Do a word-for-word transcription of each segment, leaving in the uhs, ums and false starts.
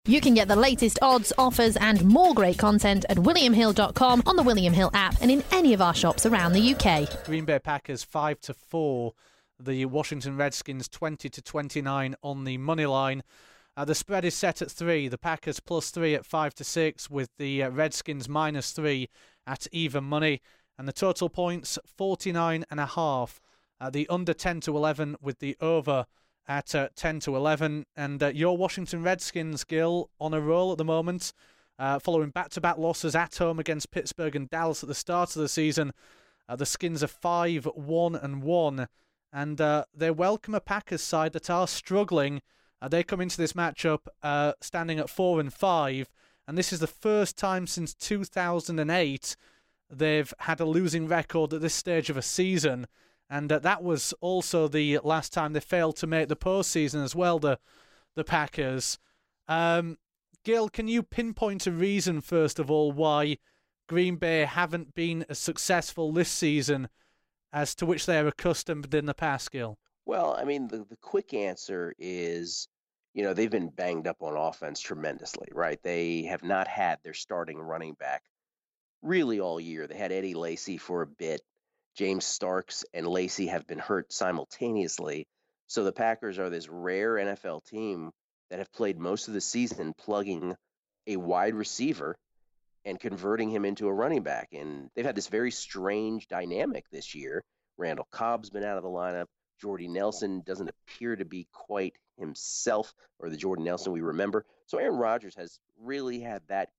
You can get the latest odds, offers and more great content at william hill dot com, on the William Hill app and in any of our shops around the U K. Green Bay Packers five to four. The Washington Redskins twenty to twenty-nine on the money line. Uh, the spread is set at three. The Packers plus three at five to six, with the uh, Redskins minus three at even money. And the total points forty-nine and a half. Uh, the under ten to eleven, with the over at uh, ten to eleven. And uh, your Washington Redskins, Gil, on a roll at the moment, uh, following back-to-back losses at home against Pittsburgh and Dallas at the start of the season. Uh, the Skins are five one and one, and uh, they welcome a Packers side that are struggling. Uh, they come into this matchup uh, standing at four and five, and this is the first time since two thousand eight they've had a losing record at this stage of a season. And uh, that was also the last time they failed to make the postseason as well, the the Packers. Um, Gil, can you pinpoint a reason, first of all, why Green Bay haven't been as successful this season as to which they're accustomed in the past, Gil? Well, I mean, the, the quick answer is, you know, they've been banged up on offense tremendously, right? They have not had their starting running back really all year. They had Eddie Lacy for a bit. James Starks and Lacy have been hurt simultaneously. So the Packers are this rare N F L team that have played most of the season plugging a wide receiver and converting him into a running back. And they've had this very strange dynamic this year. Randall Cobb's been out of the lineup. Jordy Nelson doesn't appear to be quite himself, or the Jordy Nelson we remember. So Aaron Rodgers has really had that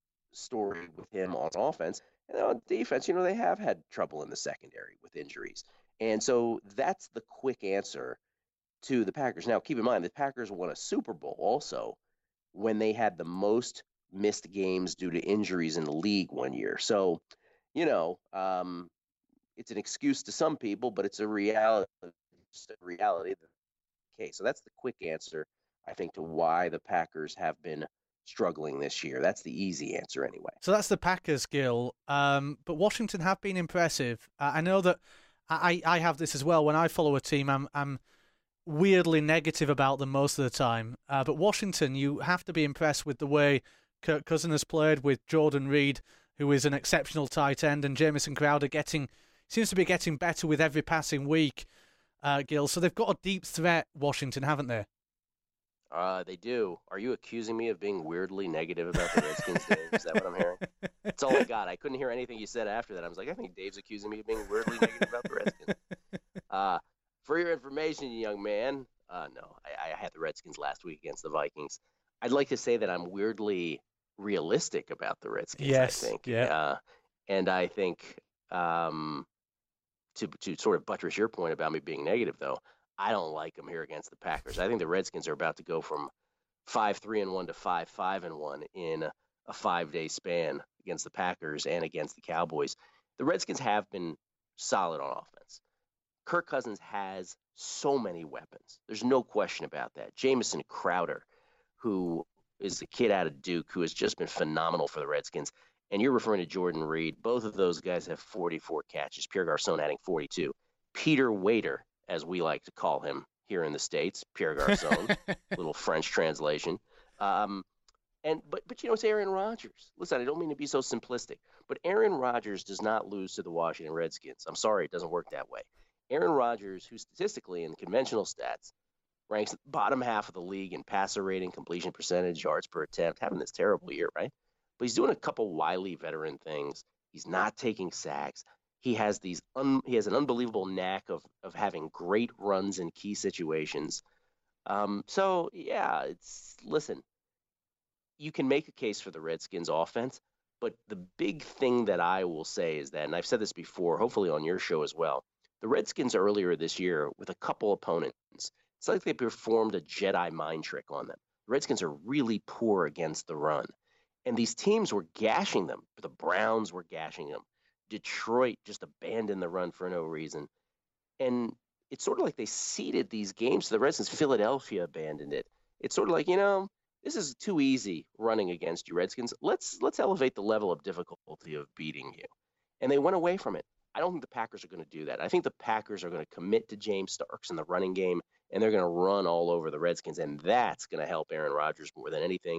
story with him on offense. And on defense, you know, they have had trouble in the secondary with injuries. And so that's the quick answer to the Packers. Now, keep in mind, the Packers won a Super Bowl also when they had the most missed games due to injuries in the league one year. So, you know, um, it's an excuse to some people, but it's a reality. It's a reality of the case. So that's the quick answer, I think, to why the Packers have been struggling this year. That's the easy answer anyway. So that's the Packers, Gil. Um, but Washington have been impressive. Uh, I know that I, I have this as well. When I follow a team, I'm I'm weirdly negative about them most of the time. Uh, but Washington, you have to be impressed with the way Kirk Cousins has played, with Jordan Reed, who is an exceptional tight end, and Jamison Crowder getting seems to be getting better with every passing week, uh, Gil. So they've got a deep threat, Washington, haven't they? Uh, they do. Are you accusing me of being weirdly negative about the Redskins, Dave? Is that what I'm hearing? That's all I got. I couldn't hear anything you said after that. I was like, I think Dave's accusing me of being weirdly negative about the Redskins. Uh, for your information, young man, uh, no, I, I had the Redskins last week against the Vikings. I'd like to say that I'm weirdly realistic about the Redskins, yes, I think. Yeah. Uh, and I think um, to to sort of buttress your point about me being negative, though, I don't like them here against the Packers. I think the Redskins are about to go from five three and one to five five and one in a, a five-day span against the Packers and against the Cowboys. The Redskins have been solid on offense. Kirk Cousins has so many weapons. There's no question about that. Jamison Crowder, who is the kid out of Duke, who has just been phenomenal for the Redskins. And you're referring to Jordan Reed. Both of those guys have forty-four catches. Pierre Garçon adding forty-two. Peter Waiter, as we like to call him here in the States, Pierre Garçon, little French translation. Um, and but but you know, it's Aaron Rodgers. Listen, I don't mean to be so simplistic, but Aaron Rodgers does not lose to the Washington Redskins. I'm sorry, it doesn't work that way. Aaron Rodgers, who statistically in conventional stats ranks bottom half of the league in passer rating, completion percentage, yards per attempt, having this terrible year, right? But he's doing a couple wily veteran things. He's not taking sacks. He has these un, he has an unbelievable knack of of having great runs in key situations. Um, so yeah, it's listen. You can make a case for the Redskins offense, but the big thing that I will say is that, and I've said this before, hopefully on your show as well, the Redskins earlier this year with a couple opponents, it's like they performed a Jedi mind trick on them. The Redskins are really poor against the run, and these teams were gashing them. The Browns were gashing them. Detroit just abandoned the run for no reason. And it's sort of like they ceded these games to the Redskins. Philadelphia abandoned it. It's sort of like, you know, this is too easy running against you, Redskins. Let's let's elevate the level of difficulty of beating you. And they went away from it. I don't think the Packers are going to do that. I think the Packers are going to commit to James Starks in the running game, and they're going to run all over the Redskins, and that's going to help Aaron Rodgers more than anything.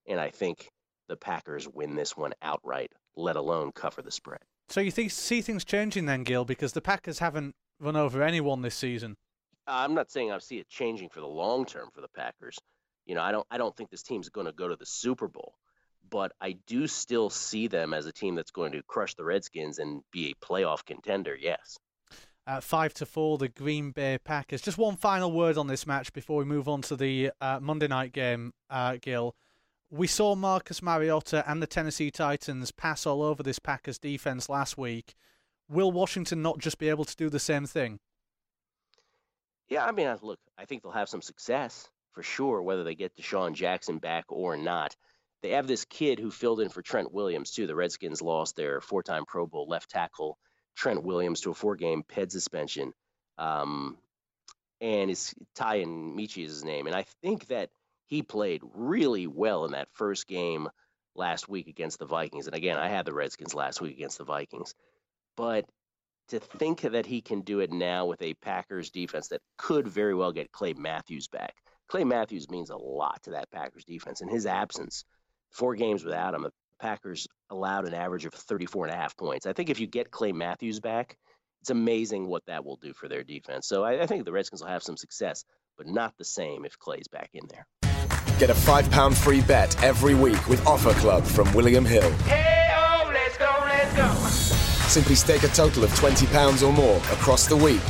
and I think the Packers win this one outright, let alone cover the spread. So you think, see things changing then, Gil, because the Packers haven't run over anyone this season? I'm not saying I see it changing for the long term for the Packers. You know, I don't I don't think this team's going to go to the Super Bowl, but I do still see them as a team that's going to crush the Redskins and be a playoff contender, yes. Uh, five to four, the Green Bay Packers. Just one final word on this match before we move on to the uh, Monday night game, uh, Gil. We saw Marcus Mariota and the Tennessee Titans pass all over this Packers defense last week. Will Washington not just be able to do the same thing? Yeah, I mean, look, I think they'll have some success for sure, whether they get Deshaun Jackson back or not. They have this kid who filled in for Trent Williams, too. The Redskins lost their four-time Pro Bowl left tackle, Trent Williams, to a four-game P E D suspension. Um, and it's Ty and Michi is his name. And I think that he played really well in that first game last week against the Vikings. And again, I had the Redskins last week against the Vikings. But to think that he can do it now with a Packers defense that could very well get Clay Matthews back. Clay Matthews means a lot to that Packers defense. In his absence, four games without him, the Packers allowed an average of thirty-four and a half points. I think if you get Clay Matthews back, it's amazing what that will do for their defense. So I, I think the Redskins will have some success, but not the same if Clay's back in there. Get a five pound free bet every week with Offer Club from William Hill. Hey-o, let's go, let's go. Simply stake a total of twenty pounds or more across the week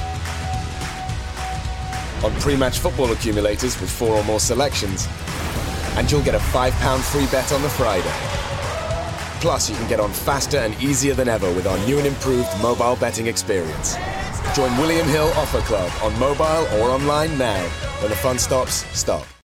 on pre-match football accumulators with four or more selections, and you'll get a five pound free bet on the Friday. Plus, you can get on faster and easier than ever with our new and improved mobile betting experience. Join William Hill Offer Club on mobile or online now. When the fun stops, stop.